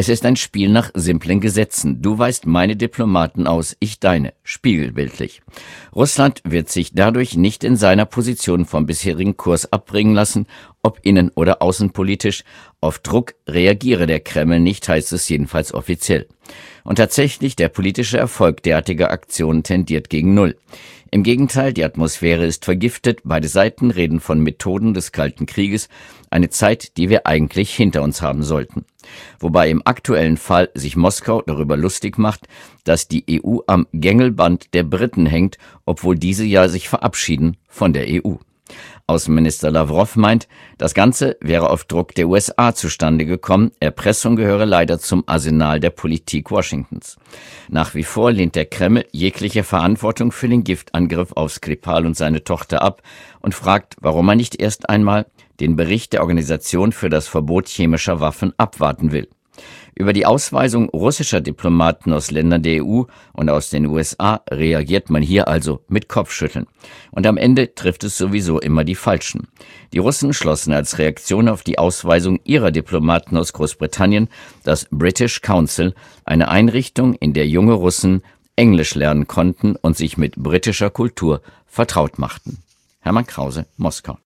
Es ist ein Spiel nach simplen Gesetzen. Du weist meine Diplomaten aus, ich deine, spiegelbildlich. Russland wird sich dadurch nicht in seiner Position vom bisherigen Kurs abbringen lassen, ob innen- oder außenpolitisch. Auf Druck reagiere der Kreml nicht, heißt es jedenfalls offiziell. Und tatsächlich, der politische Erfolg derartiger Aktionen tendiert gegen Null. Im Gegenteil, die Atmosphäre ist vergiftet, beide Seiten reden von Methoden des Kalten Krieges, eine Zeit, die wir eigentlich hinter uns haben sollten. Wobei im aktuellen Fall sich Moskau darüber lustig macht, dass die EU am Gängelband der Briten hängt, obwohl diese ja sich verabschieden von der EU. Außenminister Lavrov meint, das Ganze wäre auf Druck der USA zustande gekommen. Erpressung gehöre leider zum Arsenal der Politik Washingtons. Nach wie vor lehnt der Kreml jegliche Verantwortung für den Giftangriff auf Skripal und seine Tochter ab und fragt, warum er nicht erst einmal den Bericht der Organisation für das Verbot chemischer Waffen abwarten will. Über die Ausweisung russischer Diplomaten aus Ländern der EU und aus den USA reagiert man hier also mit Kopfschütteln. Und am Ende trifft es sowieso immer die Falschen. Die Russen schlossen als Reaktion auf die Ausweisung ihrer Diplomaten aus Großbritannien das British Council, eine Einrichtung, in der junge Russen Englisch lernen konnten und sich mit britischer Kultur vertraut machten. Hermann Krause, Moskau.